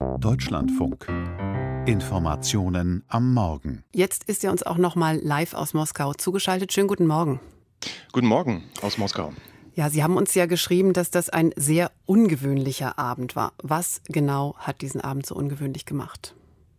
Deutschlandfunk. Informationen am Morgen. Jetzt ist er uns auch noch mal live aus Moskau zugeschaltet. Schönen guten Morgen. Guten Morgen aus Moskau. Ja, Sie haben uns ja geschrieben, dass das ein sehr ungewöhnlicher Abend war. Was genau hat diesen Abend so ungewöhnlich gemacht?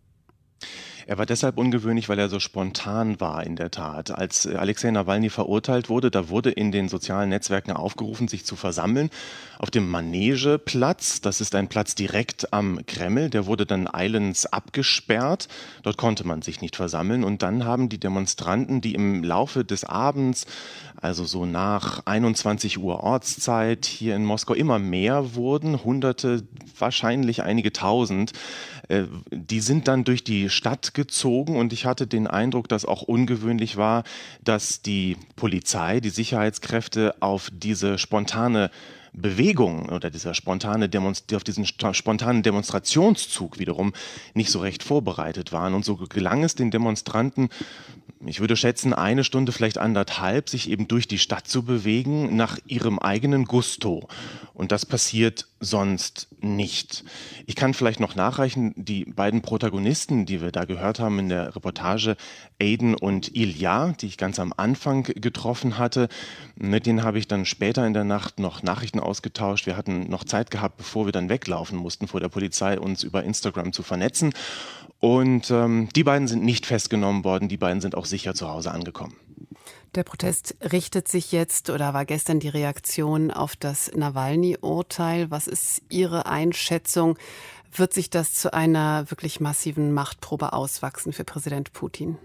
Er war deshalb ungewöhnlich, weil er so spontan war in der Tat. Als Alexei Nawalny verurteilt wurde, da wurde in den sozialen Netzwerken aufgerufen, sich zu versammeln auf dem Manegeplatz. Das ist ein Platz direkt am Kreml. Der wurde dann eilends abgesperrt. Dort konnte man sich nicht versammeln. Und dann haben die Demonstranten, die im Laufe des Abends, also so nach 21 Uhr Ortszeit hier in Moskau immer mehr wurden, Hunderte, wahrscheinlich einige Tausend, die sind dann durch die Stadt gezogen und ich hatte den Eindruck, dass auch ungewöhnlich war, dass die Polizei, die Sicherheitskräfte auf diese spontane Bewegung oder auf diesen spontanen Demonstrationszug wiederum nicht so recht vorbereitet waren. Und so gelang es den Demonstranten, ich würde schätzen, 1 Stunde, vielleicht 1,5, sich eben durch die Stadt zu bewegen nach ihrem eigenen Gusto. Und das passiert sonst nicht. Ich kann vielleicht noch nachreichen, die beiden Protagonisten, die wir da gehört haben in der Reportage, Aiden und Ilya, die ich ganz am Anfang getroffen hatte, mit denen habe ich dann später in der Nacht noch Nachrichten ausgetauscht. Wir hatten noch Zeit gehabt, bevor wir dann weglaufen mussten vor der Polizei, uns über Instagram zu vernetzen. Und die beiden sind nicht festgenommen worden, die beiden sind auch sicher zu Hause angekommen. Der Protest richtet sich jetzt oder war gestern die Reaktion auf das Nawalny-Urteil. Was ist Ihre Einschätzung? Wird sich das zu einer wirklich massiven Machtprobe auswachsen für Präsident Putin?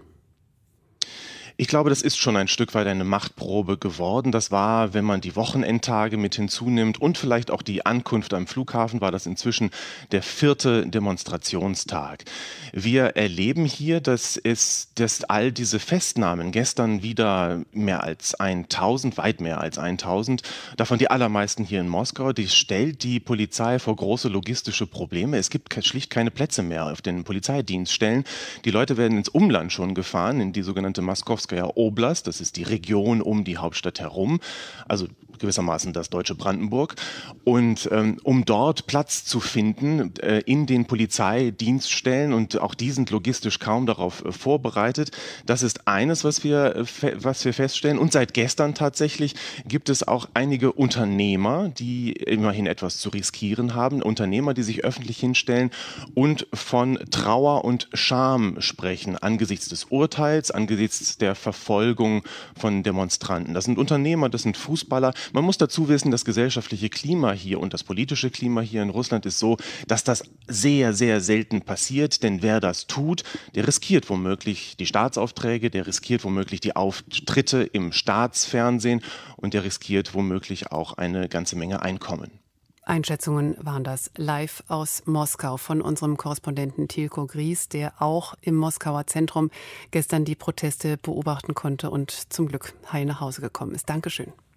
Ich glaube, das ist schon ein Stück weit eine Machtprobe geworden. Das war, wenn man die Wochenendtage mit hinzunimmt und vielleicht auch die Ankunft am Flughafen, war das inzwischen der 4. Demonstrationstag. Wir erleben hier, dass all diese Festnahmen gestern wieder mehr als 1000, weit mehr als 1000, davon die allermeisten hier in Moskau, die stellt die Polizei vor große logistische Probleme. Es gibt schlicht keine Plätze mehr auf den Polizeidienststellen. Die Leute werden ins Umland schon gefahren, in die sogenannte Moskowskaja Oblast, das ist die Region um die Hauptstadt herum, also gewissermaßen das deutsche Brandenburg. Und um dort Platz zu finden in den Polizeidienststellen, und auch die sind logistisch kaum darauf vorbereitet, das ist eines, was wir feststellen. Und seit gestern tatsächlich gibt es auch einige Unternehmer, die immerhin etwas zu riskieren haben, Unternehmer, die sich öffentlich hinstellen und von Trauer und Scham sprechen, angesichts des Urteils, angesichts der Verfolgung von Demonstranten. Das sind Unternehmer, das sind Fußballer. Man muss dazu wissen, das gesellschaftliche Klima hier und das politische Klima hier in Russland ist so, dass das sehr, sehr selten passiert. Denn wer das tut, der riskiert womöglich die Staatsaufträge, der riskiert womöglich die Auftritte im Staatsfernsehen und der riskiert womöglich auch eine ganze Menge Einkommen. Einschätzungen waren das live aus Moskau von unserem Korrespondenten Tilko Gries, der auch im Moskauer Zentrum gestern die Proteste beobachten konnte und zum Glück heil nach Hause gekommen ist. Dankeschön.